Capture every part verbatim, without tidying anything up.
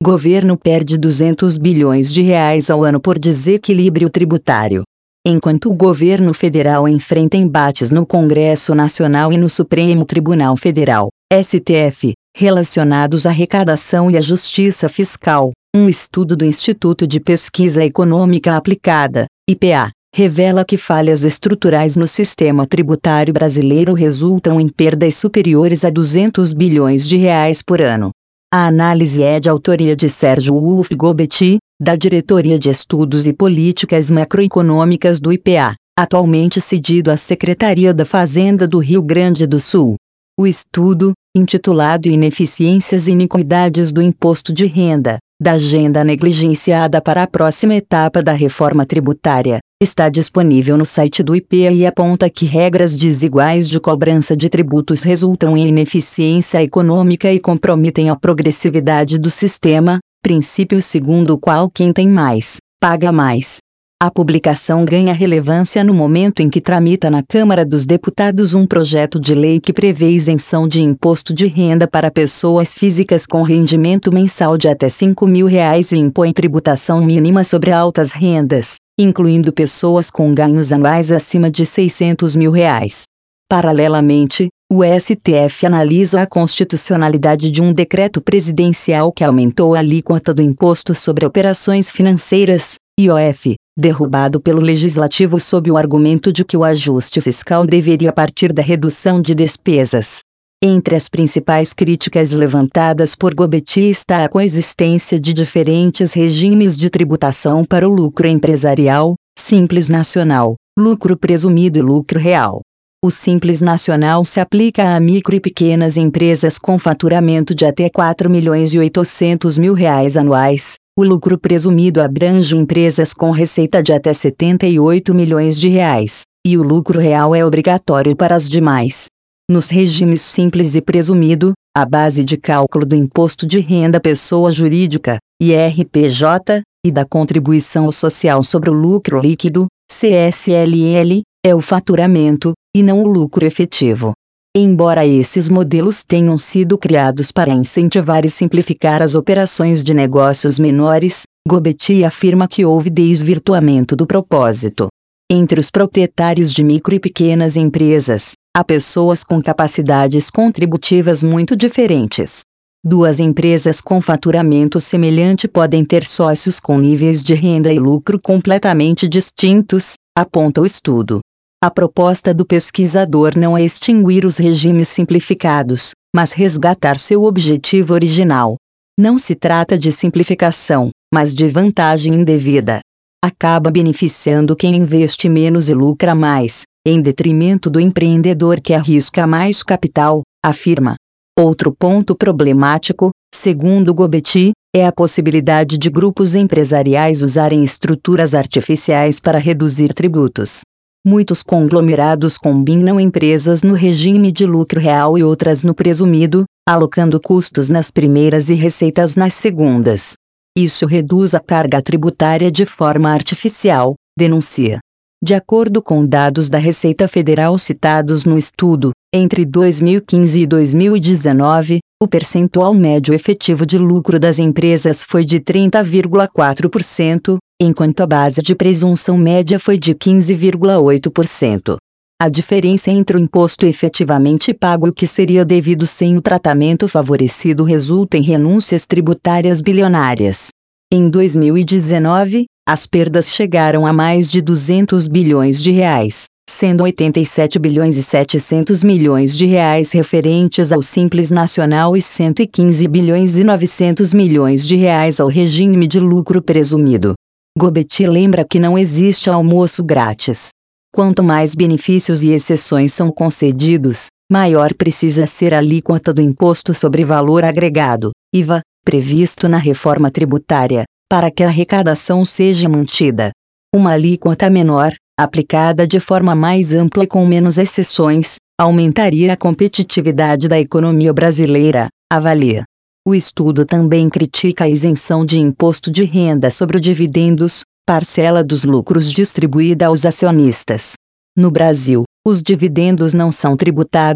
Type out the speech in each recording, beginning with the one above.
Governo perde duzentos bilhões de reais ao ano por desequilíbrio tributário. Enquanto o governo federal enfrenta embates no Congresso Nacional e no Supremo Tribunal Federal, S T F, relacionados à arrecadação e à justiça fiscal, um estudo do Instituto de Pesquisa Econômica Aplicada, I P A, revela que falhas estruturais no sistema tributário brasileiro resultam em perdas superiores a duzentos bilhões de reais por ano. A análise é de autoria de Sérgio Wolff Gobetti, da Diretoria de Estudos e Políticas Macroeconômicas do I P A, atualmente cedido à Secretaria da Fazenda do Rio Grande do Sul. O estudo, intitulado Ineficiências e Iniquidades do Imposto de Renda, da Agenda Negligenciada para a Próxima Etapa da Reforma Tributária, está disponível no site do I P A e aponta que regras desiguais de cobrança de tributos resultam em ineficiência econômica e comprometem a progressividade do sistema, princípio segundo o qual quem tem mais, paga mais. A publicação ganha relevância no momento em que tramita na Câmara dos Deputados um projeto de lei que prevê isenção de imposto de renda para pessoas físicas com rendimento mensal de até cinco mil reais e impõe tributação mínima sobre altas rendas, incluindo pessoas com ganhos anuais acima de seiscentos mil reais. Paralelamente, o S T F analisa a constitucionalidade de um decreto presidencial que aumentou a alíquota do Imposto sobre Operações Financeiras, I O F, derrubado pelo Legislativo sob o argumento de que o ajuste fiscal deveria partir da redução de despesas. Entre as principais críticas levantadas por Gobetti está a coexistência de diferentes regimes de tributação para o lucro empresarial, Simples Nacional, lucro presumido e lucro real. O Simples Nacional se aplica a micro e pequenas empresas com faturamento de até quatro milhões e oitocentos mil reais anuais. O lucro presumido abrange empresas com receita de até setenta e oito milhões de reais, e o lucro real é obrigatório para as demais. Nos regimes simples e presumido, a base de cálculo do Imposto de Renda Pessoa Jurídica, I R P J, e da Contribuição Social sobre o Lucro Líquido, C S L L, é o faturamento, e não o lucro efetivo. Embora esses modelos tenham sido criados para incentivar e simplificar as operações de negócios menores, Gobetti afirma que houve desvirtuamento do propósito. Entre os proprietários de micro e pequenas empresas, há pessoas com capacidades contributivas muito diferentes. Duas empresas com faturamento semelhante podem ter sócios com níveis de renda e lucro completamente distintos, aponta o estudo. A proposta do pesquisador não é extinguir os regimes simplificados, mas resgatar seu objetivo original. Não se trata de simplificação, mas de vantagem indevida. Acaba beneficiando quem investe menos e lucra mais, em detrimento do empreendedor que arrisca mais capital, afirma. Outro ponto problemático, segundo Gobetti, é a possibilidade de grupos empresariais usarem estruturas artificiais para reduzir tributos. Muitos conglomerados combinam empresas no regime de lucro real e outras no presumido, alocando custos nas primeiras e receitas nas segundas. Isso reduz a carga tributária de forma artificial, denuncia. De acordo com dados da Receita Federal citados no estudo, entre dois mil e quinze e dois mil e dezenove, o percentual médio efetivo de lucro das empresas foi de trinta vírgula quatro por cento, enquanto a base de presunção média foi de quinze vírgula oito por cento. A diferença entre o imposto efetivamente pago e o que seria devido sem o tratamento favorecido resulta em renúncias tributárias bilionárias. Em dois mil e dezenove, as perdas chegaram a mais de duzentos bilhões de reais, sendo oitenta e sete bilhões e setecentos milhões de reais referentes ao Simples Nacional e cento e quinze bilhões e novecentos milhões de reais ao regime de lucro presumido. Gobetti lembra que não existe almoço grátis. Quanto mais benefícios e exceções são concedidos, maior precisa ser a alíquota do Imposto sobre Valor Agregado, I V A, previsto na reforma tributária, para que a arrecadação seja mantida. Uma alíquota menor, aplicada de forma mais ampla e com menos exceções, aumentaria a competitividade da economia brasileira, avalia. O estudo também critica a isenção de imposto de renda sobre dividendos, parcela dos lucros distribuída aos acionistas. No Brasil, os dividendos não são tributados,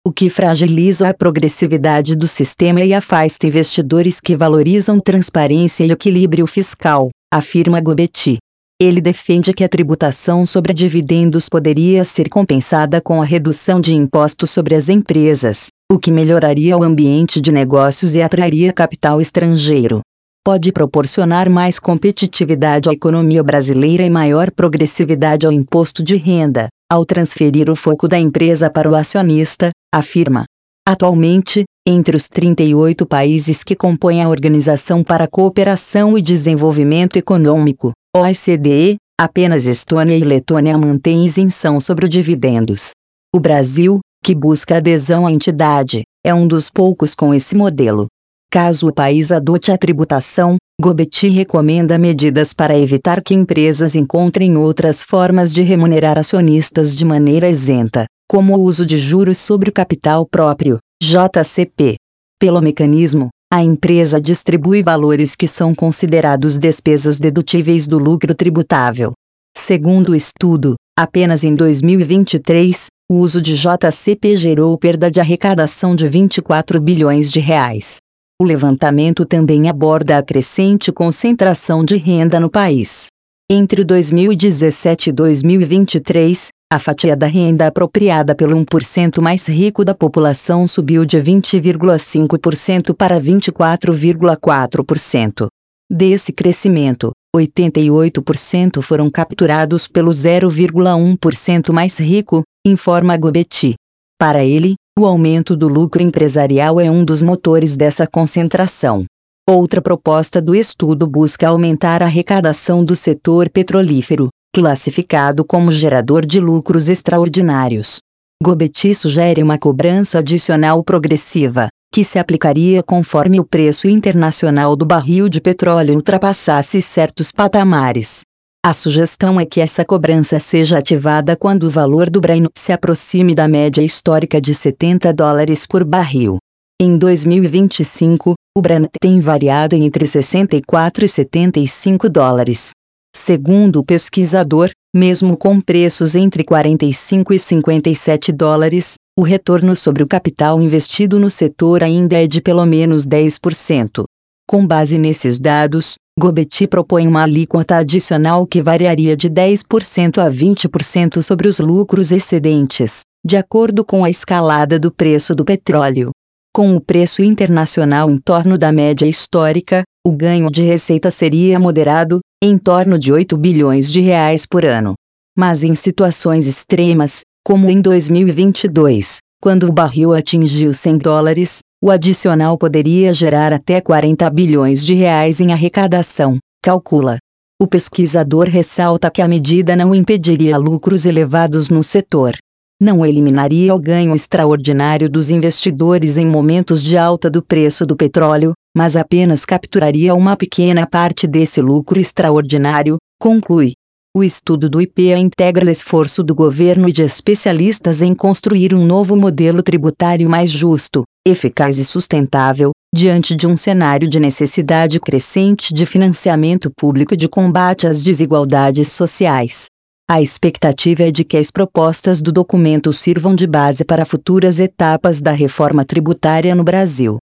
o que fragiliza a progressividade do sistema e afasta investidores que valorizam transparência e equilíbrio fiscal, afirma Gobetti. Ele defende que a tributação sobre dividendos poderia ser compensada com a redução de impostos sobre as empresas, o que melhoraria o ambiente de negócios e atrairia capital estrangeiro. Pode proporcionar mais competitividade à economia brasileira e maior progressividade ao imposto de renda, ao transferir o foco da empresa para o acionista, afirma. Atualmente, entre os trinta e oito países que compõem a Organização para a Cooperação e Desenvolvimento Econômico, O E C D, apenas Estônia e Letônia mantêm isenção sobre dividendos. O Brasil, que busca adesão à entidade, é um dos poucos com esse modelo. Caso o país adote a tributação, Gobetti recomenda medidas para evitar que empresas encontrem outras formas de remunerar acionistas de maneira isenta, como o uso de juros sobre o capital próprio, J C P. Pelo mecanismo, a empresa distribui valores que são considerados despesas dedutíveis do lucro tributável. Segundo o estudo, apenas em dois mil e vinte e três, o uso de J C P gerou perda de arrecadação de vinte e quatro bilhões de reais. O levantamento também aborda a crescente concentração de renda no país. Entre dois mil e dezessete e dois mil e vinte e três, a fatia da renda apropriada pelo um por cento mais rico da população subiu de vinte vírgula cinco por cento para vinte e quatro vírgula quatro por cento. Desse crescimento, oitenta e oito por cento foram capturados pelo zero vírgula um por cento mais rico, informa Gobetti. Para ele, o aumento do lucro empresarial é um dos motores dessa concentração. Outra proposta do estudo busca aumentar a arrecadação do setor petrolífero, classificado como gerador de lucros extraordinários. Gobetti sugere uma cobrança adicional progressiva, que se aplicaria conforme o preço internacional do barril de petróleo ultrapassasse certos patamares. A sugestão é que essa cobrança seja ativada quando o valor do Brent se aproxime da média histórica de setenta dólares por barril. Em dois mil e vinte e cinco, o Brent tem variado entre sessenta e quatro e setenta e cinco dólares. Segundo o pesquisador, mesmo com preços entre quarenta e cinco e cinquenta e sete dólares, o retorno sobre o capital investido no setor ainda é de pelo menos dez por cento. Com base nesses dados, Gobetti propõe uma alíquota adicional que variaria de dez por cento a vinte por cento sobre os lucros excedentes, de acordo com a escalada do preço do petróleo. Com o preço internacional em torno da média histórica, o ganho de receita seria moderado, em torno de oito bilhões de reais por ano. Mas em situações extremas, como em dois mil e vinte e dois, quando o barril atingiu cem dólares, o adicional poderia gerar até quarenta bilhões de reais em arrecadação, calcula. O pesquisador ressalta que a medida não impediria lucros elevados no setor. Não eliminaria o ganho extraordinário dos investidores em momentos de alta do preço do petróleo, mas apenas capturaria uma pequena parte desse lucro extraordinário, conclui. O estudo do I P E A integra o esforço do governo e de especialistas em construir um novo modelo tributário mais justo, eficaz e sustentável, diante de um cenário de necessidade crescente de financiamento público e de combate às desigualdades sociais. A expectativa é de que as propostas do documento sirvam de base para futuras etapas da reforma tributária no Brasil.